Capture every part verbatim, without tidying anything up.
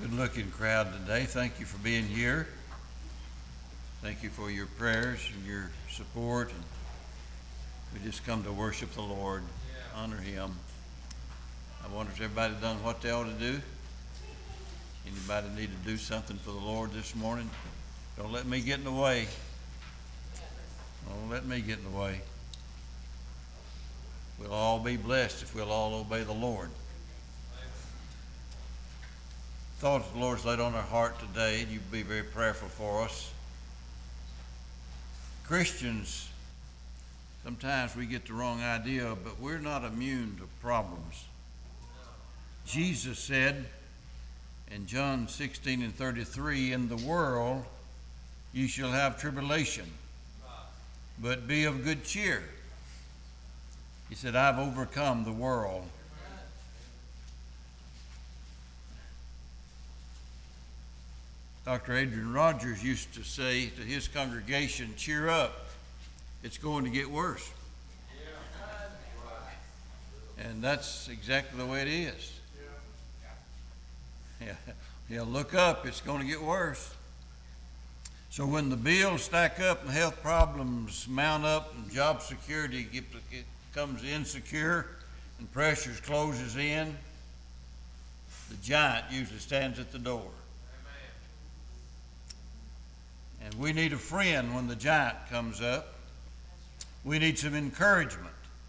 Good-looking crowd today. Thank you for being here. Thank you for your prayers and your support. And we just come to worship the Lord, honor Him. I wonder if everybody done what they ought to do. Anybody need to do something for the Lord this morning? Don't let me get in the way. Don't let me get in the way. We'll all be blessed if we'll all obey the Lord. Thoughts the Lord's laid on our heart today, and you be very prayerful for us. Christians, sometimes we get the wrong idea, but we're not immune to problems. Jesus said in John sixteen and thirty-three, "In the world you shall have tribulation, but be of good cheer." He said, "I've overcome the world." Doctor Adrian Rogers used to say to his congregation, "Cheer up, it's going to get worse." And that's exactly the way it is. Yeah, yeah, look up, it's going to get worse. So when the bills stack up and health problems mount up and job security get, get, becomes insecure and pressures closes in, the giant usually stands at the door. And we need a friend when the giant comes up. We need some encouragement.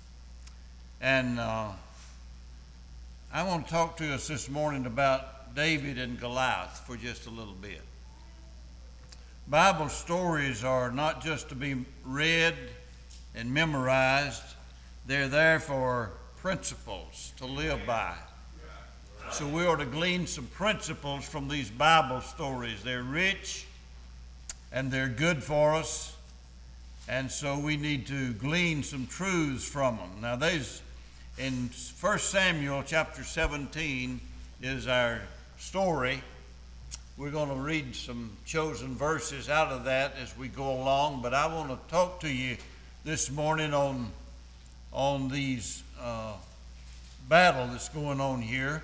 And uh, I want to talk to us this morning about David and Goliath for just a little bit. Bible stories are not just to be read and memorized. They're there for principles to live by. So we ought to glean some principles from these Bible stories. They're rich and they're good for us, and so we need to glean some truths from them. Now, there's in First Samuel chapter seventeen is our story. We're going to read some chosen verses out of that as we go along, but I want to talk to you this morning on on these uh, battle that's going on here,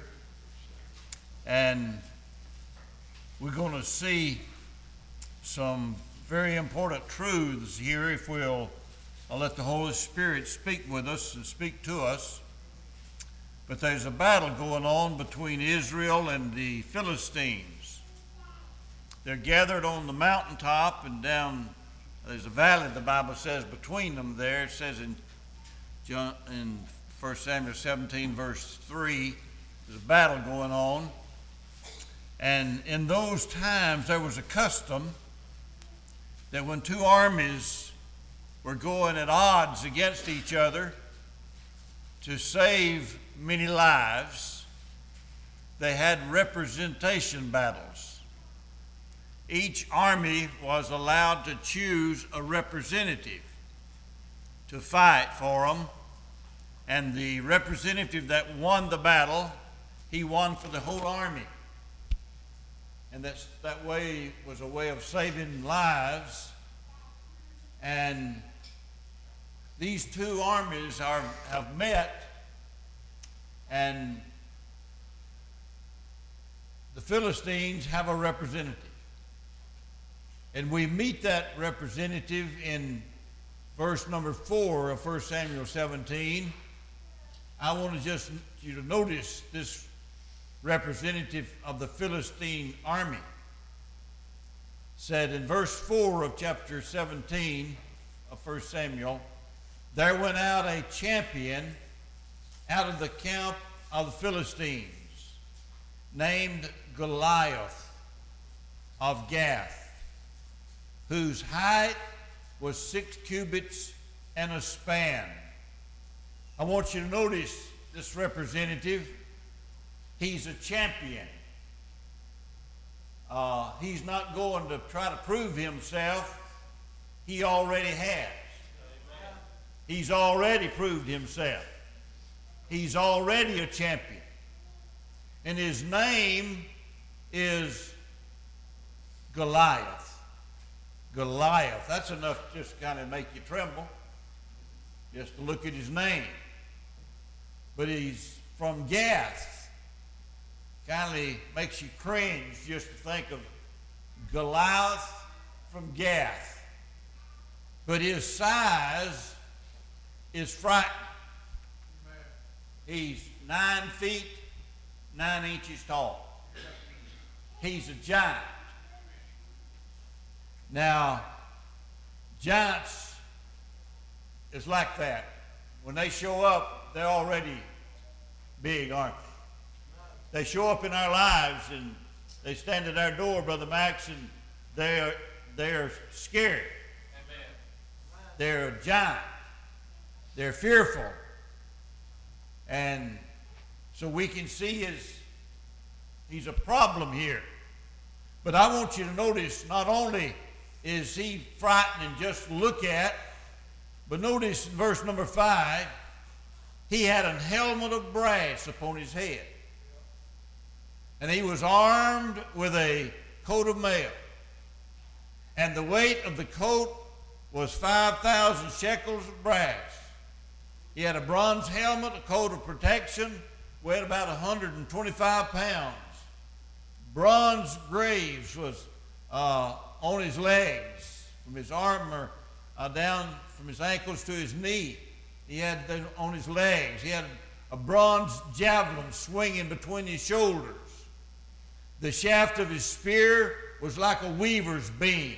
and we're going to see some very important truths here if we'll I'll let the Holy Spirit speak with us and speak to us. But there's a battle going on between Israel and the Philistines. They're gathered on the mountaintop, and down there's a valley, the Bible says, between them there. It says in John, in First Samuel seventeen verse three, there's a battle going on. And in those times there was a custom that when two armies were going at odds against each other to save many lives, they had representation battles. Each army was allowed to choose a representative to fight for them, and the representative that won the battle, he won for the whole army. And that's, that way was a way of saving lives. And these two armies are, have met, and the Philistines have a representative. And we meet that representative in verse number four of First Samuel seventeen. I want to just you to notice this representative of the Philistine army. Said in verse four of chapter seventeen of First Samuel, "There went out a champion out of the camp of the Philistines, named Goliath of Gath, whose height was six cubits and a span." I want you to notice this representative. He's a champion. Uh, he's not going to try to prove himself. He already has. Amen. He's already proved himself. He's already a champion. And his name is Goliath. Goliath. That's enough to just kind of make you tremble, just to look at his name. But he's from Gath. kind of makes you cringe just to think of Goliath from Gath. But his size is frightening. He's nine feet, nine inches tall. He's a giant. Now, giants is like that. When they show up, they're already big, aren't they? They show up in our lives and they stand at our door, Brother Max, and they're, they're scary. Amen. They're a giant. They're fearful. And so we can see his, he's a problem here. But I want you to notice, not only is he frightening just to look at, but notice in verse number five, he had an helmet of brass upon his head. And he was armed with a coat of mail. And the weight of the coat was five thousand shekels of brass. He had a bronze helmet, a coat of protection, weighed about one hundred twenty-five pounds. Bronze greaves was uh, on his legs, from his armor uh, down from his ankles to his knee. He had them on his legs. He had a bronze javelin swinging between his shoulders. The shaft of his spear was like a weaver's beam.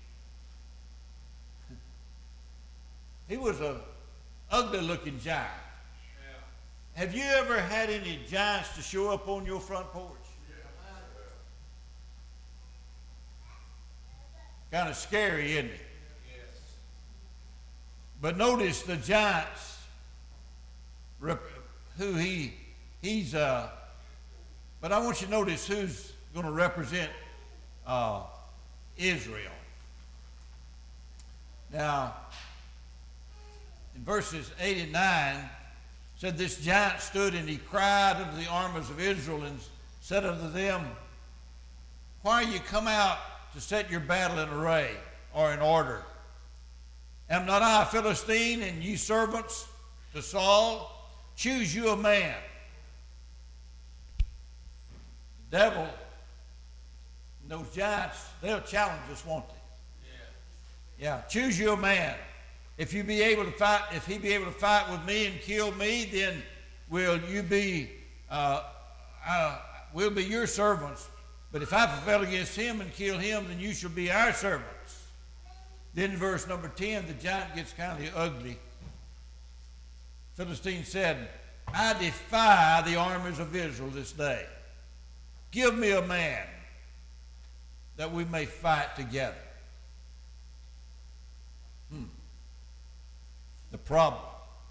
He was a ugly-looking giant. Yeah. Have you ever had any giants to show up on your front porch? Yeah. Kind of scary, isn't it? Yes. But notice the giants, who he he's. Uh, but I want you to notice who's going to represent uh, Israel. Now, in verses eight and nine, said, this giant stood and he cried unto the armies of Israel and said unto them, why are you come out to set your battle in array or in order? Am not I a Philistine, and you servants to Saul? Choose you a man. The devil and those giants, they'll challenge us, won't they? Yeah. Yeah, choose you a man. If you be able to fight, if he be able to fight with me and kill me, then will you be, uh, uh, we'll be your servants. But if I prevail against him and kill him, then you shall be our servants. Then in verse number ten, the giant gets kind of ugly. Philistine said, I defy the armies of Israel this day. Give me a man that we may fight together. Hmm. The problem.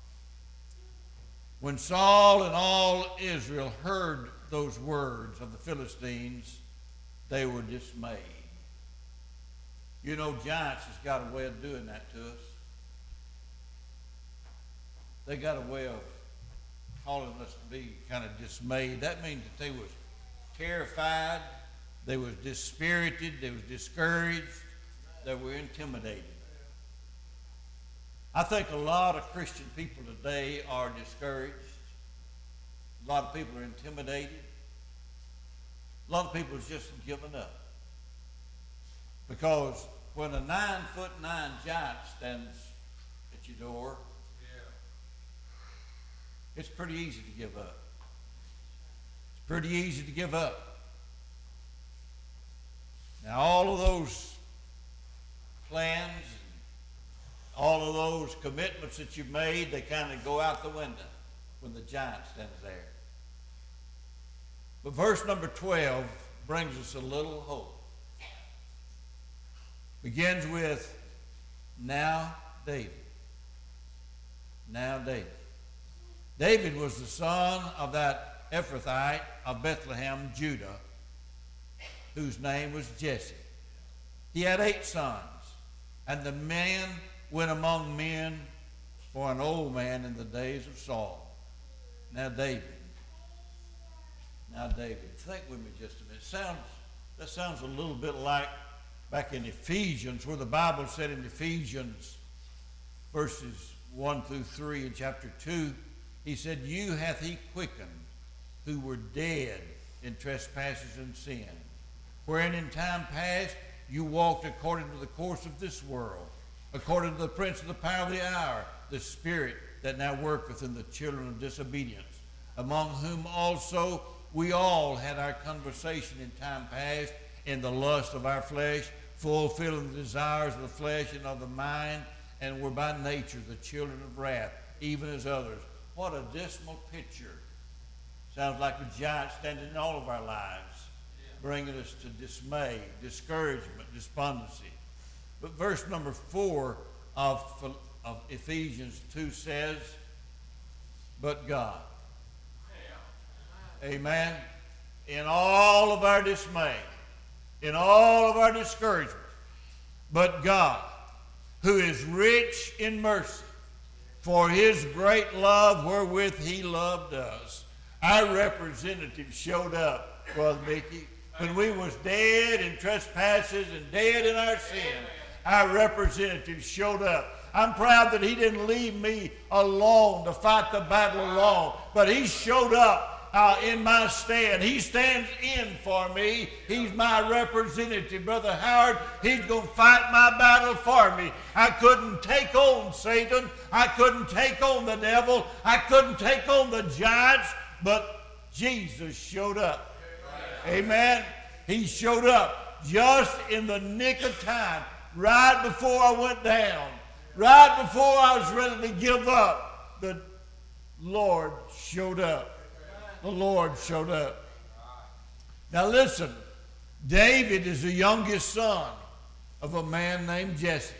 When Saul and all Israel heard those words of the Philistines, they were dismayed. You know, giants has got a way of doing that to us. They got a way of calling us to be kind of dismayed. That means that they was terrified, they was dispirited, they was discouraged, they were intimidated. I think a lot of Christian people today are discouraged. A lot of people are intimidated. A lot of people have just given up. Because when a nine foot nine giant stands at your door, yeah, it's pretty easy to give up. It's pretty easy to give up. Now all of those plans, all of those commitments that you've made, they kind of go out the window when the giant stands there. But verse number twelve brings us a little hope. Begins with, now David. Now David. David was the son of that Ephrathite of Bethlehem, Judah, whose name was Jesse. He had eight sons, and the man went among men for an old man in the days of Saul. Now David. Now David. Think with me just a minute. Sounds, that sounds a little bit like back in Ephesians, where the Bible said in Ephesians verses one through three in chapter two, he said, you hath he quickened who were dead in trespasses and sin, wherein in time past you walked according to the course of this world, according to the prince of the power of the hour, the spirit that now worketh in the children of disobedience, among whom also we all had our conversation in time past in the lust of our flesh, fulfilling the desires of the flesh and of the mind, and were by nature the children of wrath, even as others. What a dismal picture. Sounds like a giant standing in all of our lives, bringing us to dismay, discouragement, despondency. But verse number four of, of Ephesians two says, but God. Amen. In all of our dismay, in all of our discouragement, but God, who is rich in mercy, for his great love wherewith he loved us. Our representative showed up, Brother Mickey, when we was dead in trespasses and dead in our sin. Our representative showed up. I'm proud that he didn't leave me alone to fight the battle alone, but he showed up Uh, in my stand. He stands in for me. He's my representative. Brother Howard, he's going to fight my battle for me. I couldn't take on Satan. I couldn't take on the devil. I couldn't take on the giants, but Jesus showed up. Amen. He showed up just in the nick of time, right before I went down, right before I was ready to give up. The Lord showed up. The Lord showed up. Now listen, David is the youngest son of a man named Jesse.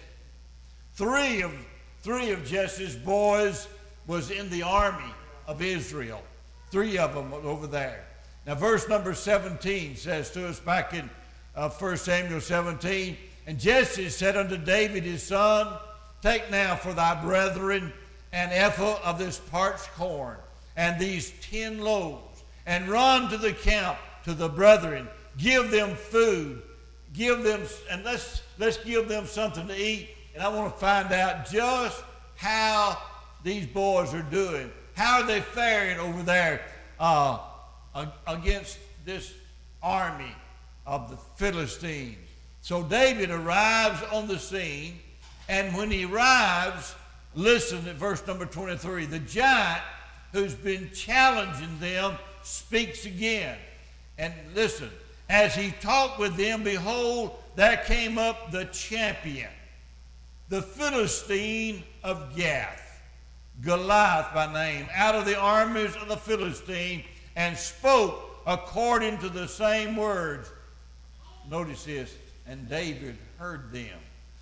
Three of, three of Jesse's boys was in the army of Israel. Three of them over there. Now verse number seventeen says to us back in uh, First Samuel seventeen, and Jesse said unto David his son, take now for thy brethren an ephah of this parched corn, and these ten loaves, and run to the camp to the brethren. Give them food. Give them, and let's, let's give them something to eat. And I want to find out just how these boys are doing. How are they faring over there uh, against this army of the Philistines? So David arrives on the scene, and when he arrives, listen at verse number twenty-three. The giant who's been challenging them speaks again. And listen, as he talked with them, behold, there came up the champion, the Philistine of Gath, Goliath by name, out of the armies of the Philistine, and spoke according to the same words. Notice this, and David heard them.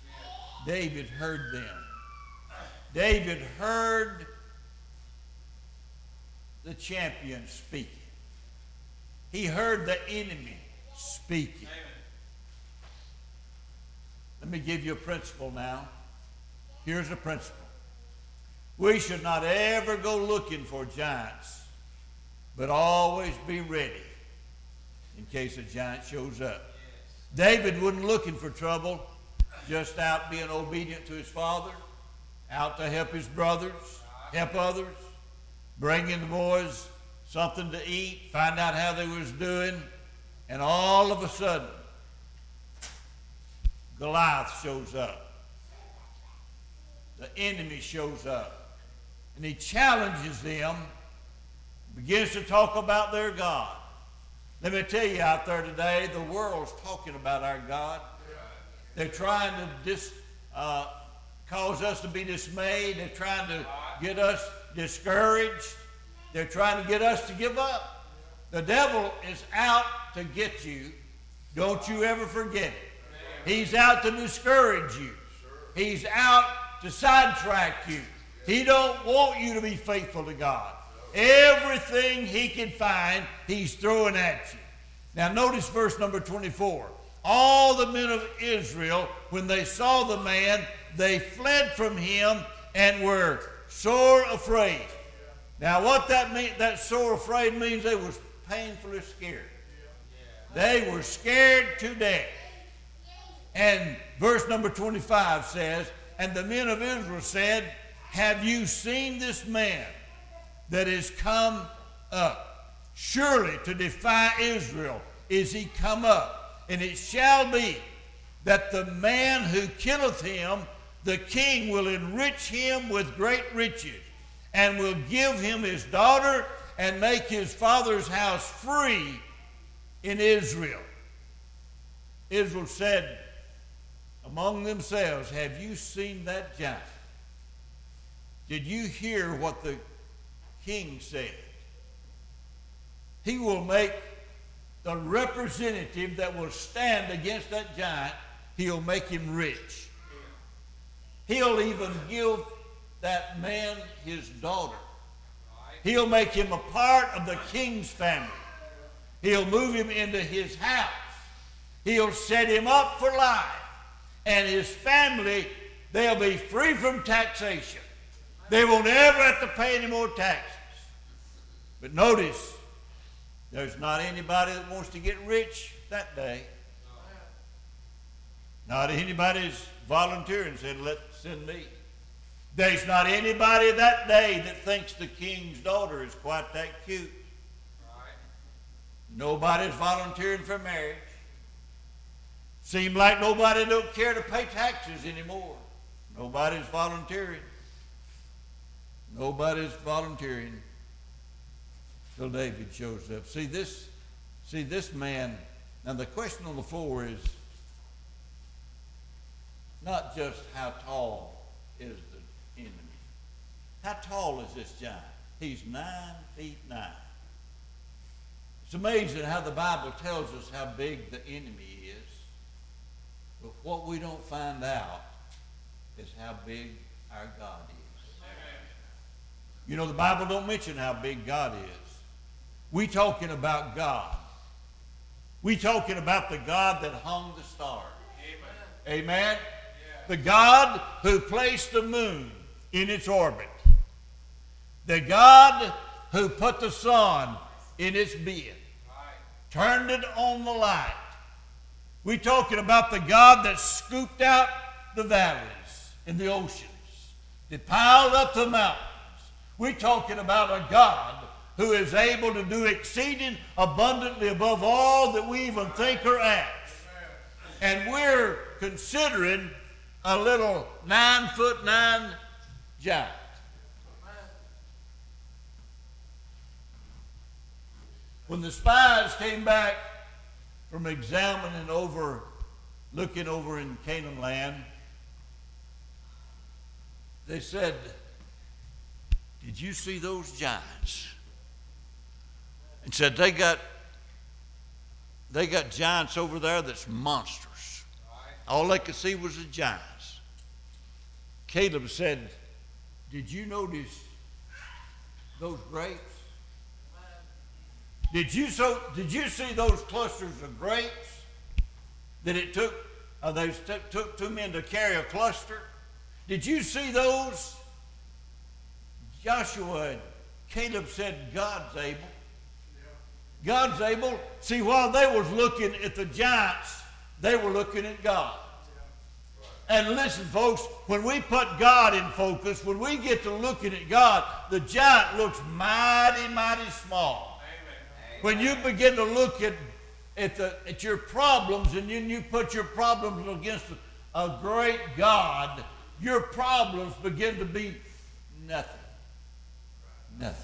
David heard them. David heard the champion speaking. He heard the enemy speaking. Let me give you a principle now. Here's a principle. We should not ever go looking for giants, but always be ready in case a giant shows up. David wasn't looking for trouble, just out being obedient to his father, out to help his brothers, help others, bringing the boys something to eat, find out how they was doing, and all of a sudden, Goliath shows up. The enemy shows up, and he challenges them, begins to talk about their God. Let me tell you out there today, the world's talking about our God. They're trying to dis, uh, cause us to be dismayed. They're trying to get us discouraged. They're trying to get us to give up. The devil is out to get you. Don't you ever forget it. He's out to discourage you. He's out to sidetrack you. He don't want you to be faithful to God. Everything he can find, he's throwing at you. Now notice verse number twenty-four. All the men of Israel, when they saw the man, they fled from him and were sore afraid. Now what that means, that sore afraid means they was painfully scared. They were scared to death. And verse number twenty-five says, and the men of Israel said, have you seen this man that is come up? surely to defy Israel is he come up. And it shall be that the man who killeth him, the king will enrich him with great riches, and will give him his daughter, and make his father's house free in Israel. Israel said among themselves, have you seen that giant? Did you hear what the king said? He will make the representative that will stand against that giant, he'll make him rich. He'll even give that man his daughter. He'll make him a part of the king's family. He'll move him into his house. He'll set him up for life. And his family, they'll be free from taxation. They won't ever have to pay any more taxes. But notice, there's not anybody that wants to get rich that day. Not anybody's volunteering and said, let send me. There's not anybody that day that thinks the king's daughter is quite that cute. Right. Nobody's volunteering for marriage. Seems like nobody don't care to pay taxes anymore. Nobody's volunteering. Nobody's volunteering till David shows up. See this, see this man, now the question on the floor is not just how tall is the enemy. How tall is this giant? He's nine feet nine. It's amazing how the Bible tells us how big the enemy is. But what we don't find out is how big our God is. You know, the Bible don't mention how big God is. We talking about God. We talking about the God that hung the stars. Amen? Amen? Yeah. The God who placed the moon in its orbit. The God who put the sun in its bed. Right. Turned it on the light. We talking about the God that scooped out the valleys and the oceans. That piled up the mountains. We're talking about a God who is able to do exceeding abundantly above all that we even think or ask. And we're considering a little nine foot nine giant. When the spies came back from examining over, looking over in Canaan land, they said, did you see those giants? And said they got they got giants over there that's monstrous. All they could see was the giants. Caleb said, did you notice those grapes? Did you so did you see those clusters of grapes that it took uh, they t- took two men to carry a cluster? Did you see those? Joshua and Caleb said, God's able. God's able. See, while they was looking at the giants, they were looking at God. And listen, folks, when we put God in focus, when we get to looking at God, the giant looks mighty, mighty small. Amen. When you begin to look at, at, the, at your problems and then you put your problems against a great God, your problems begin to be nothing. Nothing.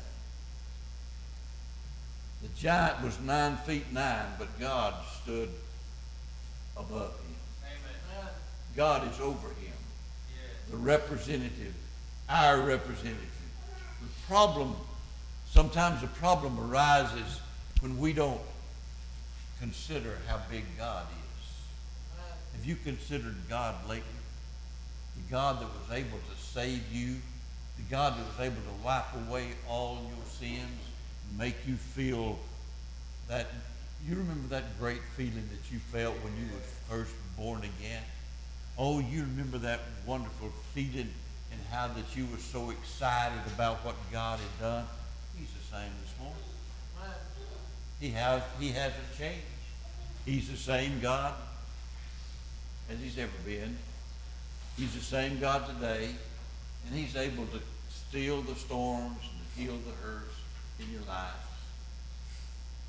The giant was nine feet nine, but God stood above him. Amen. God is over him. Yes. The representative, our representative. The problem, sometimes the problem arises when we don't consider how big God is. Have you considered God lately? The God that was able to save you, the God that was able to wipe away all your sins, and make you feel that, you remember that great feeling that you felt when you were first born again? Oh, you remember that wonderful feeling and how that you were so excited about what God had done? He's the same this morning. He has, he hasn't changed. He's the same God as he's ever been. He's the same God today, and he's able to still the storms and to heal the hurts in your life.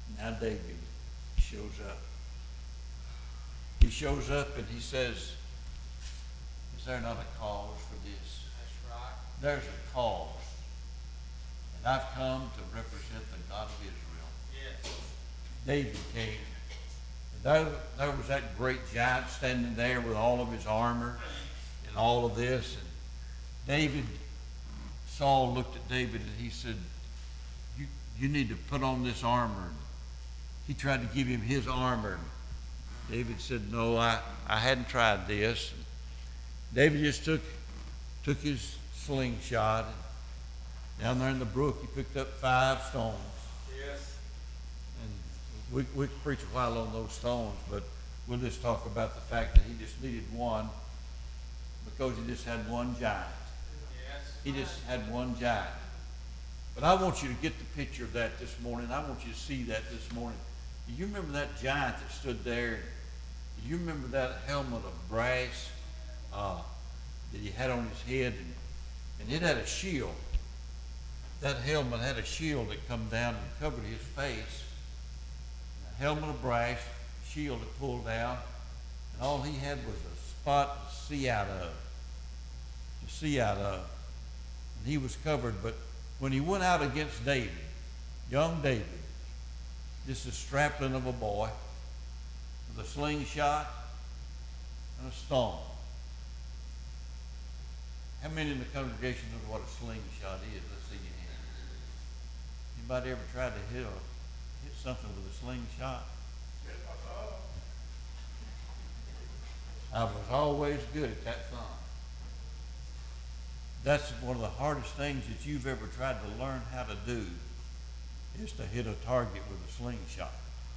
Now David shows up. He shows up and he says, is there not a cause for this? That's right. There's a cause. And I've come to represent the God of Israel. Yes. David came. And there, there was that great giant standing there with all of his armor and all of this. And David, Saul looked at David and he said, you, you need to put on this armor. He tried to give him his armor. David said, no, I, I hadn't tried this. David just took, took his slingshot. And down there in the brook, he picked up five stones. Yes. And we, we could preach a while on those stones, but we'll just talk about the fact that he just needed one because he just had one giant. Yes. He just had one giant. But I want you to get the picture of that this morning. I want you to see that this morning. Do you remember that giant that stood there? Do you remember that helmet of brass uh, that he had on his head? And, and it had a shield. That helmet had a shield that come down and covered his face. A helmet of brass, shield that pulled down, and all he had was a spot to see out of. To see out of. And he was covered, but when he went out against David, young David, just a strapling of a boy, with a slingshot and a stone. How many in the congregation know what a slingshot is? Let's see your hand. Anybody ever tried to hit, a, hit something with a slingshot? I was always good at that thing. That's one of the hardest things that you've ever tried to learn how to do, is to hit a target with a slingshot.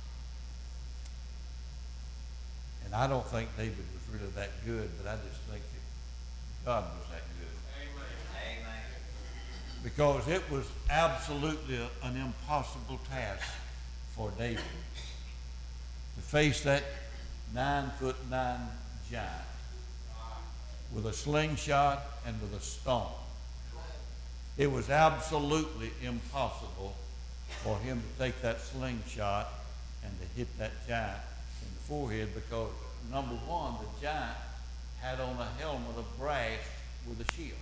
And I don't think David was really that good, but I just think that God was that good. Amen. Amen. Because it was absolutely a, an impossible task for David to face that nine foot nine giant with a slingshot and with a stone. It was absolutely impossible for him to take that slingshot and to hit that giant in the forehead because, number one, the giant had on a helmet of brass with a shield.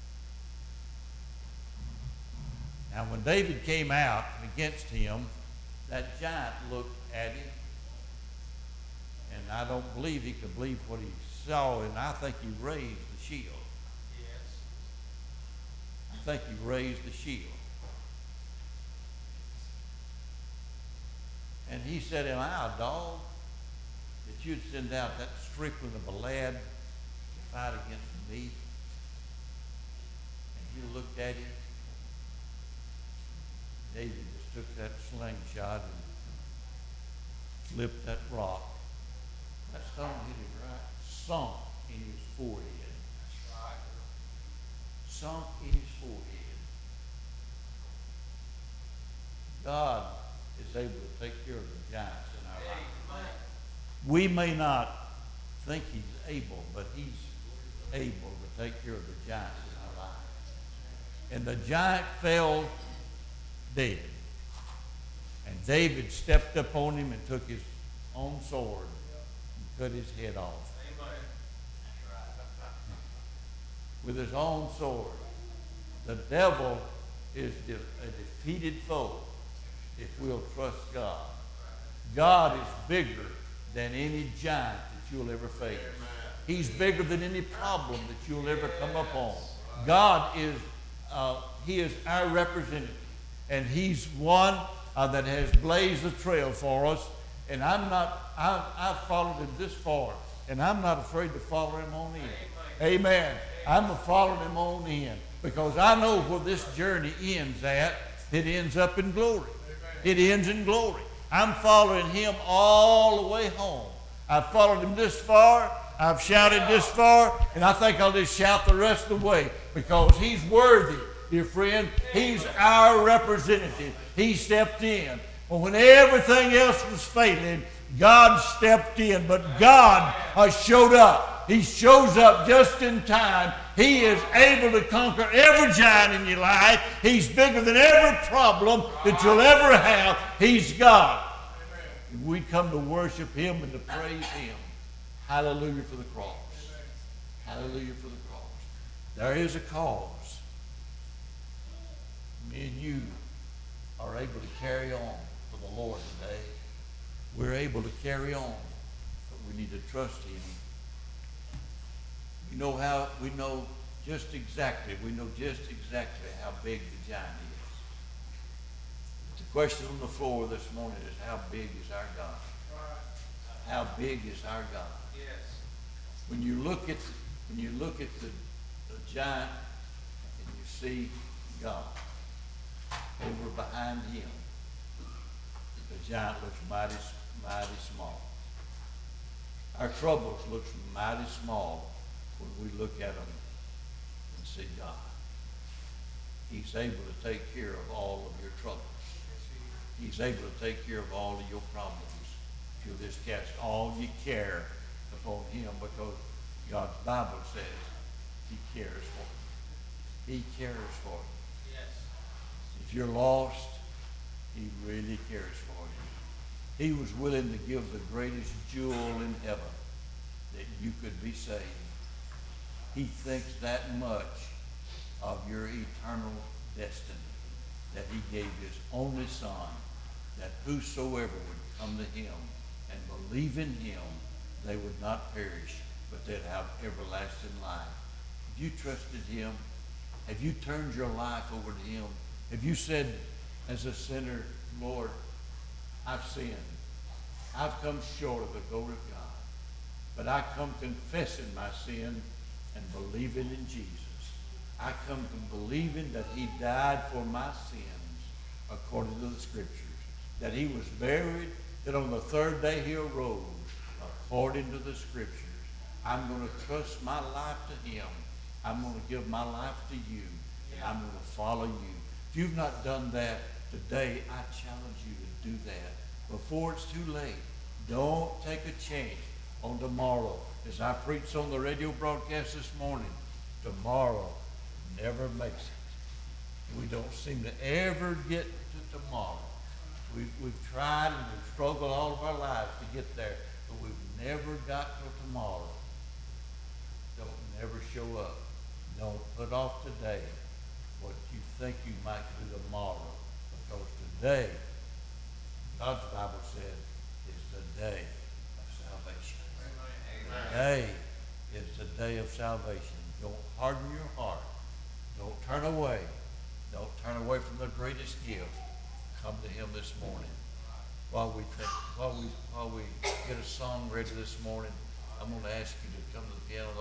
Now, when David came out against him, that giant looked at him, and I don't believe he could believe what he saw, and I think he raised the shield. Yes. I think he raised the shield. And he said, am I a dog that you'd send out that stripling of a lad to fight against me? And he looked at him. David just took that slingshot and flipped that rock. That stone hit him right, sunk in his forehead. That's right. Sunk in his forehead. God is able to take care of the giants in our life. Amen. We may not think he's able, but he's able to take care of the giants in our life. And the giant fell dead. And David stepped up on him and took his own sword and cut his head off. Amen. With his own sword. The devil is de- a defeated foe if we'll trust God. God is bigger than any giant that you'll ever face. He's bigger than any problem that you'll ever come upon. God is, uh, he is our representative. And he's one uh, that has blazed the trail for us. And I'm not, I, I've followed him this far. And I'm not afraid to follow him on in. Amen. I'm going to follow him on in. Because I know where this journey ends at. It ends up in glory. It ends in glory. I'm following him all the way home. I've followed him this far. I've shouted this far. And I think I'll just shout the rest of the way. Because he's worthy, dear friend. He's our representative. He stepped in. Well, when everything else was failing, God stepped in. But God uh, showed up. He shows up just in time. He He is able to conquer every giant in your life. He's bigger than every problem that you'll ever have. He's God. We come to worship Him and to praise Him. Hallelujah for the cross. Hallelujah for the cross. There is a cause. Me and you are able to carry on for the Lord today. We're able to carry on, but we need to trust Him. We know how, we know just exactly, we know just exactly how big the giant is. But the question on the floor this morning is, how big is our God? How big is our God? Yes. When you look at, when you look at the, the giant and you see God over behind him, the giant looks mighty, mighty small. Our troubles look mighty small when we look at them and see God. He's able to take care of all of your troubles. He's able to take care of all of your problems. If you'll just cast all your care upon Him, because God's Bible says He cares for you. He cares for you. Yes. If you're lost, He really cares for you. He was willing to give the greatest jewel in heaven, that you could be saved. He thinks that much of your eternal destiny, that He gave His only Son, that whosoever would come to Him and believe in Him, they would not perish, but they'd have everlasting life. Have you trusted Him? Have you turned your life over to Him? Have you said, as a sinner, Lord, I've sinned. I've come short of the glory of God. But I come confessing my sin and believing in Jesus. I come to believing that He died for my sins according to the Scriptures. That He was buried, that on the third day He arose according to the Scriptures. I'm going to trust my life to Him. I'm going to give my life to you. And I'm going to follow you. If you've not done that today, I challenge you to do that before it's too late. Don't take a chance on tomorrow. As I preached on the radio broadcast this morning, tomorrow never makes it. We don't seem to ever get to tomorrow. We've, we've tried and we've struggled all of our lives to get there, but we've never got to tomorrow. Don't never show up. Don't put off today what you think you might do tomorrow, because today, God's Bible said, is the day of salvation. Amen. Today is the day of salvation. Don't harden your heart. Don't turn away. Don't turn away from the greatest gift. Come to Him this morning. While we think, while we while we get a song ready this morning, I'm going to ask you to come to the piano.